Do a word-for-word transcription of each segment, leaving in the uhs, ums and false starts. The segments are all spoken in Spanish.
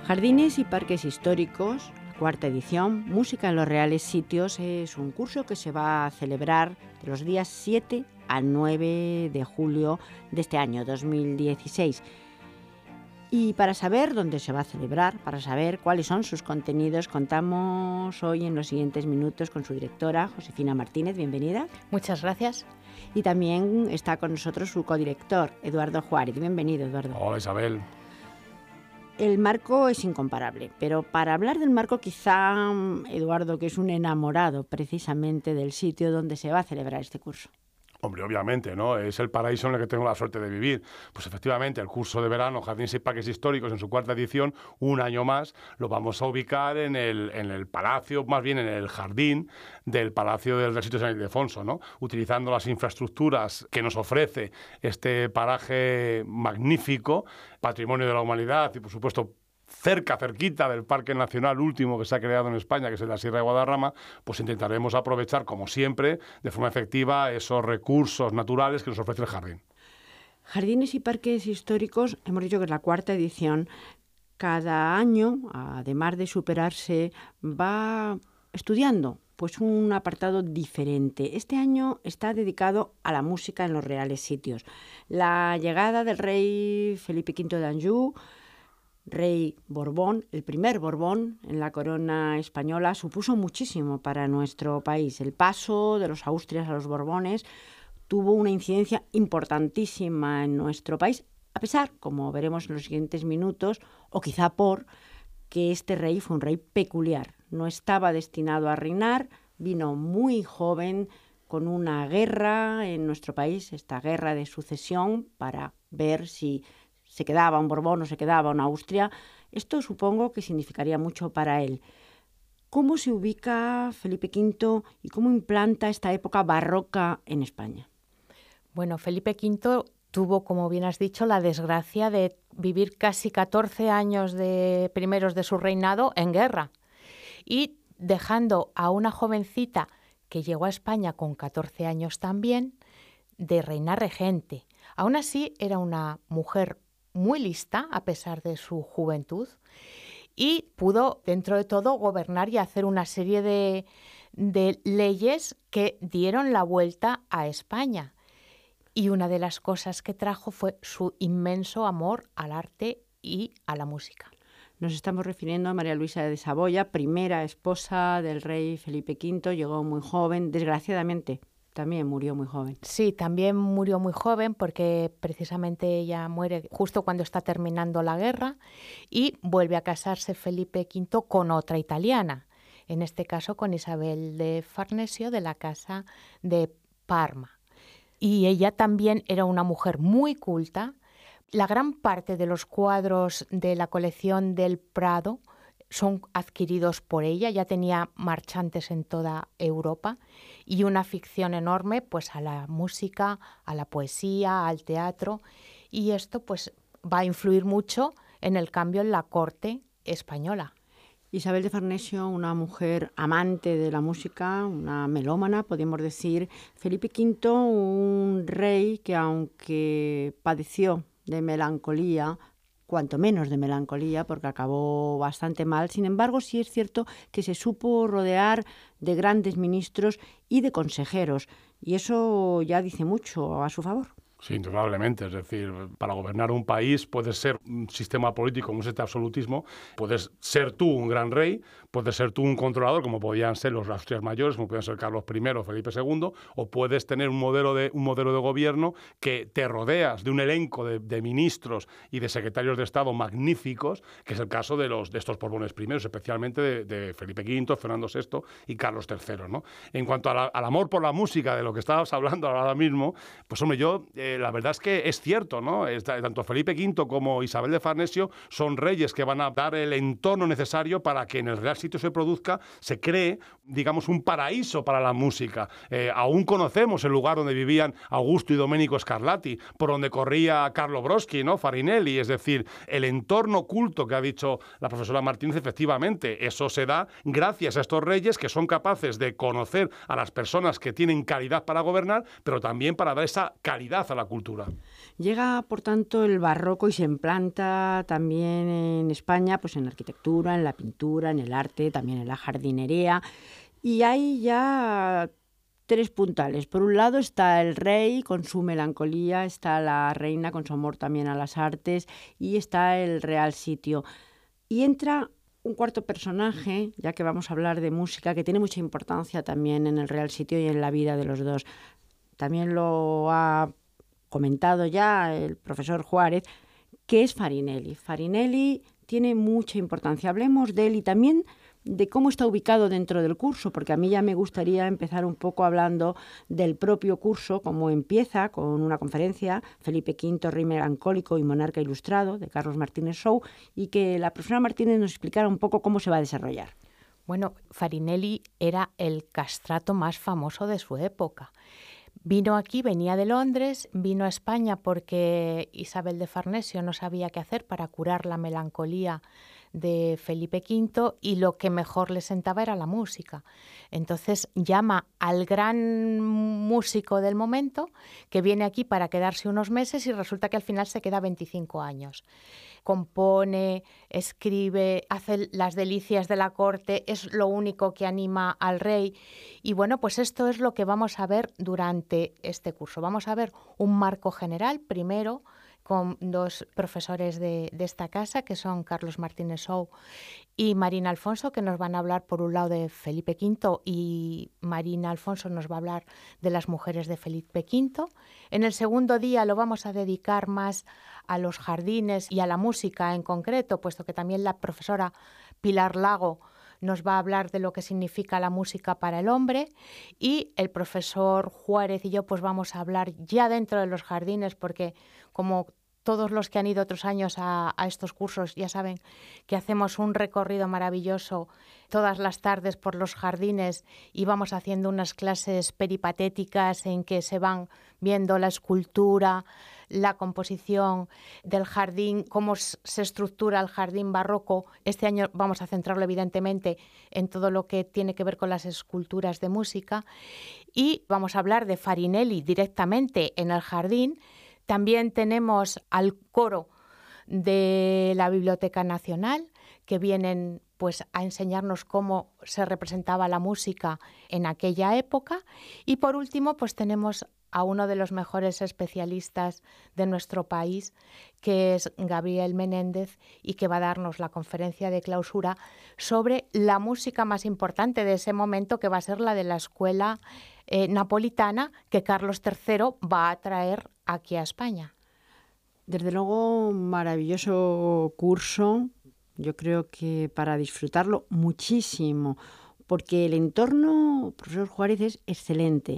Jardines y Parques Históricos, cuarta edición, Música en los Reales Sitios, es un curso que se va a celebrar de los días siete al nueve de julio de este año dos mil dieciséis. Y para saber dónde se va a celebrar, para saber cuáles son sus contenidos, contamos hoy en los siguientes minutos con su directora, Josefina Martínez. Bienvenida. Muchas gracias. Y también está con nosotros su codirector, Eduardo Juárez. Bienvenido, Eduardo. Hola, Isabel. El marco es incomparable, pero para hablar del marco quizá, Eduardo, que es un enamorado precisamente del sitio donde se va a celebrar este curso. Hombre, obviamente, ¿no? Es el paraíso en el que tengo la suerte de vivir. Pues efectivamente, el curso de verano Jardines y Parques Históricos, en su cuarta edición, un año más, lo vamos a ubicar en el, en el palacio, más bien en el jardín del Palacio del Sitio San Ildefonso, ¿no? Utilizando las infraestructuras que nos ofrece este paraje magnífico, patrimonio de la humanidad y, por supuesto, cerca, cerquita del Parque Nacional último que se ha creado en España, que es en la Sierra de Guadarrama, pues intentaremos aprovechar, como siempre, de forma efectiva, esos recursos naturales que nos ofrece el jardín. Jardines y Parques Históricos, hemos dicho que es la cuarta edición. Cada año, además de superarse, va estudiando pues un apartado diferente. Este año está dedicado a la música en los reales sitios. La llegada del rey Felipe quinto de Anjou, rey Borbón, el primer Borbón en la corona española, supuso muchísimo para nuestro país. El paso de los Austrias a los Borbones tuvo una incidencia importantísima en nuestro país, a pesar, como veremos en los siguientes minutos, o quizá por que este rey fue un rey peculiar. No estaba destinado a reinar, vino muy joven con una guerra en nuestro país, esta guerra de sucesión, para ver si se quedaba un Borbón o se quedaba una Austria. Esto supongo que significaría mucho para él. ¿Cómo se ubica Felipe quinto y cómo implanta esta época barroca en España? Bueno, Felipe quinto tuvo, como bien has dicho, la desgracia de vivir casi catorce años de primeros de su reinado en guerra y dejando a una jovencita que llegó a España con catorce años también de reina regente. Aún así, era una mujer muy lista, a pesar de su juventud, y pudo, dentro de todo, gobernar y hacer una serie de, de leyes que dieron la vuelta a España. Y una de las cosas que trajo fue su inmenso amor al arte y a la música. Nos estamos refiriendo a María Luisa de Saboya, primera esposa del rey Felipe quinto, llegó muy joven, desgraciadamente. También murió muy joven. Sí, también murió muy joven porque precisamente ella muere justo cuando está terminando la guerra y vuelve a casarse Felipe quinto con otra italiana, en este caso con Isabel de Farnesio de la casa de Parma. Y ella también era una mujer muy culta. La gran parte de los cuadros de la colección del Prado son adquiridos por ella, ya tenía marchantes en toda Europa y una afición enorme pues a la música, a la poesía, al teatro, y esto pues va a influir mucho en el cambio en la corte española. Isabel de Farnesio, una mujer amante de la música, una melómana, podemos decir. Felipe quinto, un rey que aunque padeció de melancolía, cuanto menos de melancolía, porque acabó bastante mal. Sin embargo, sí es cierto que se supo rodear de grandes ministros y de consejeros, y eso ya dice mucho a su favor. Sí, indudablemente. Es decir, para gobernar un país puedes ser un sistema político como es este absolutismo, puedes ser tú un gran rey, puedes ser tú un controlador, como podían ser los Austrias mayores, como podían ser Carlos primero o Felipe segundo, o puedes tener un modelo de, un modelo de gobierno que te rodeas de un elenco de, de ministros y de secretarios de Estado magníficos, que es el caso de, los, de estos Borbones primeros, especialmente de, de Felipe quinto, Fernando sexto y Carlos tercero, ¿no? En cuanto a la, al amor por la música, de lo que estabas hablando ahora mismo, pues hombre, yo... Eh, la verdad es que es cierto, ¿no? Tanto Felipe quinto como Isabel de Farnesio son reyes que van a dar el entorno necesario para que en el real sitio se produzca, se cree, digamos, un paraíso para la música. Eh, aún conocemos el lugar donde vivían Augusto y Domenico Scarlatti, por donde corría Carlo Broschi, ¿no? Farinelli, es decir, el entorno culto que ha dicho la profesora Martínez, efectivamente, eso se da gracias a estos reyes que son capaces de conocer a las personas que tienen calidad para gobernar, pero también para dar esa calidad a la cultura. Llega, por tanto, el barroco y se implanta también en España, pues en la arquitectura, en la pintura, en el arte, también en la jardinería. Y hay ya tres puntales. Por un lado está el rey con su melancolía, está la reina con su amor también a las artes y está el Real Sitio. Y entra un cuarto personaje, ya que vamos a hablar de música, que tiene mucha importancia también en el Real Sitio y en la vida de los dos. También lo ha comentado ya el profesor Juárez, que es Farinelli. Farinelli tiene mucha importancia. Hablemos de él y también de cómo está ubicado dentro del curso, porque a mí ya me gustaría empezar un poco hablando del propio curso, cómo empieza con una conferencia, Felipe quinto, Rey Melancólico y Monarca Ilustrado, de Carlos Martínez Sou, y que la profesora Martínez nos explicara un poco cómo se va a desarrollar. Bueno, Farinelli era el castrato más famoso de su época. Vino aquí, venía de Londres, vino a España porque Isabel de Farnesio no sabía qué hacer para curar la melancolía de Felipe quinto y lo que mejor le sentaba era la música. Entonces llama al gran músico del momento que viene aquí para quedarse unos meses y resulta que al final se queda veinticinco años. Compone, escribe, hace las delicias de la corte, es lo único que anima al rey. Y bueno, pues esto es lo que vamos a ver durante este curso. Vamos a ver un marco general primero, con dos profesores de, de esta casa, que son Carlos Martínez Sou y Marina Alfonso, que nos van a hablar por un lado de Felipe quinto y Marina Alfonso nos va a hablar de las mujeres de Felipe quinto. En el segundo día lo vamos a dedicar más a los jardines y a la música en concreto, puesto que también la profesora Pilar Lago nos va a hablar de lo que significa la música para el hombre, y el profesor Juárez y yo pues vamos a hablar ya dentro de los jardines, porque como todos los que han ido otros años a, a estos cursos ya saben que hacemos un recorrido maravilloso todas las tardes por los jardines y vamos haciendo unas clases peripatéticas en que se van viendo la escultura, la composición del jardín, cómo se estructura el jardín barroco. Este año vamos a centrarlo evidentemente en todo lo que tiene que ver con las esculturas de música y vamos a hablar de Farinelli directamente en el jardín. También tenemos al coro de la Biblioteca Nacional, que vienen pues a enseñarnos cómo se representaba la música en aquella época. Y por último, pues tenemos a uno de los mejores especialistas de nuestro país, que es Gabriel Menéndez, y que va a darnos la conferencia de clausura sobre la música más importante de ese momento, que va a ser la de la escuela eh, napolitana, que Carlos tercero va a traer aquí a España. Desde luego, maravilloso curso. Yo creo que para disfrutarlo muchísimo, porque el entorno, profesor Juárez, es excelente.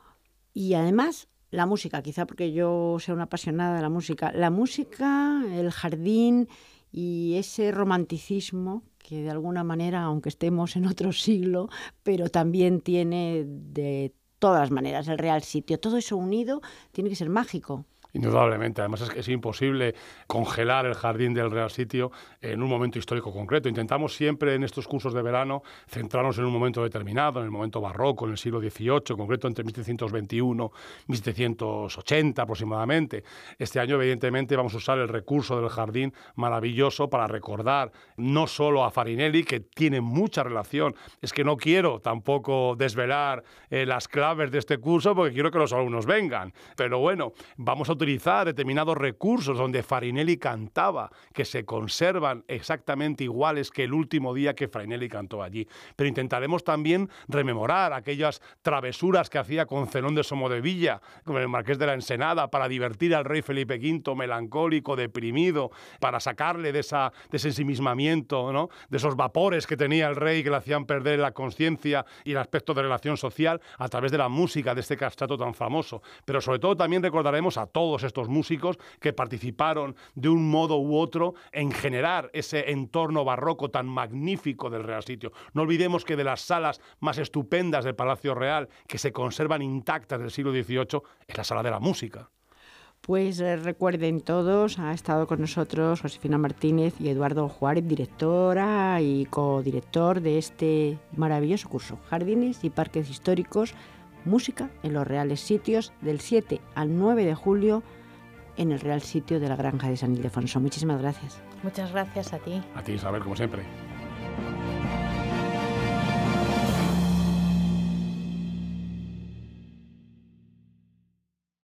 Y además, la música, quizá porque yo sea una apasionada de la música, la música, el jardín y ese romanticismo que de alguna manera, aunque estemos en otro siglo, pero también tiene de todas maneras el Real Sitio. Todo eso unido tiene que ser mágico. Indudablemente, además es que es imposible congelar el jardín del Real Sitio en un momento histórico concreto. Intentamos siempre en estos cursos de verano centrarnos en un momento determinado, en el momento barroco, en el siglo dieciocho, en concreto entre mil setecientos veintiuno y mil setecientos ochenta aproximadamente. Este año, evidentemente, vamos a usar el recurso del jardín maravilloso para recordar no solo a Farinelli, que tiene mucha relación. Es que no quiero tampoco desvelar eh, las claves de este curso porque quiero que los alumnos vengan. Pero bueno, vamos a utilizar determinados recursos donde Farinelli cantaba, que se conservan exactamente iguales que el último día que Farinelli cantó allí. Pero intentaremos también rememorar aquellas travesuras que hacía con Zenón de Somodevilla, con el Marqués de la Ensenada, para divertir al rey Felipe quinto, melancólico, deprimido, para sacarle de, esa, de ese ensimismamiento, ¿no? De esos vapores que tenía el rey que le hacían perder la conciencia y el aspecto de relación social a través de la música de este castrato tan famoso. Pero sobre todo también recordaremos a todos estos músicos que participaron de un modo u otro en generar ese entorno barroco tan magnífico del Real Sitio. No olvidemos que de las salas más estupendas del Palacio Real, que se conservan intactas del siglo dieciocho, es la sala de la música. Pues eh, recuerden todos, ha estado con nosotros Josefina Martínez y Eduardo Juárez, directora y codirector de este maravilloso curso, Jardines y Parques Históricos, Música en los Reales Sitios, del siete al nueve de julio en el Real Sitio de la Granja de San Ildefonso. Muchísimas gracias. Muchas gracias a ti. A ti, Isabel, como siempre.